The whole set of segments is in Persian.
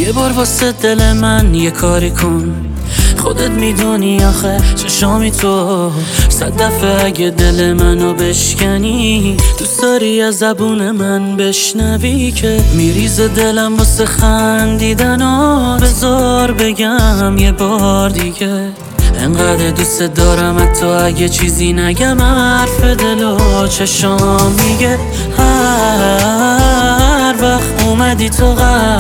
یه بار واسه دل من یه کاری کن، خودت میدونی آخه چشامی تو 100 دفعه اگه دل منو بشکنی دوست داری از زبون من بشنوی که میریزه دلم واسه خندیدن و بذار بگم یه بار دیگه انقدر دوست دارم حتی اگه چیزی نگم حرف دل و چشام میگه هر وقت اومدی تو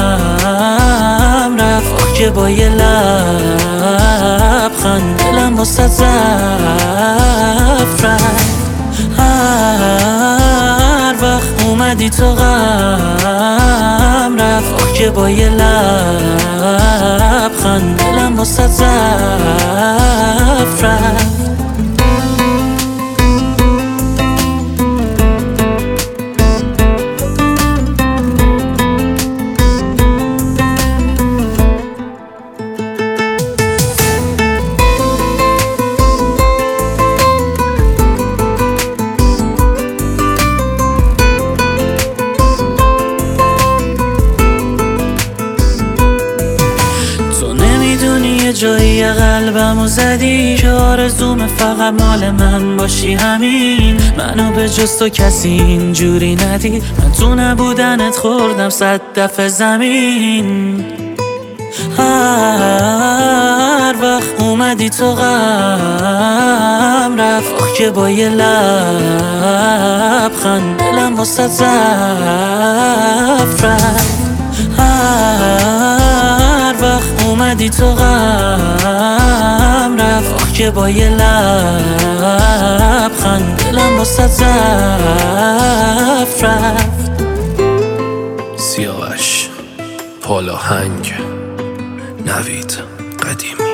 غم رفت که با یه لبخند دلم واسه زفت رفت هر وقت اومدی تو غم رفت که با یه لبخند دلم واسه زفت رفت یه جایی قلبمو زدی که آرزوم فقط مال من باشی، همین منو به جز تو کسی اینجوری ندید. من تو نبودنت خوردم 100 دفعه زمین. هر وقت اومدی تو غم رفت که با یه لبخند دلم واسه زفت رفت هر وقت اومدی تو غم رفت که با یه لبخند دلم واسه زفت رفت. سیاوش پالاهنگ، نوید قدیم.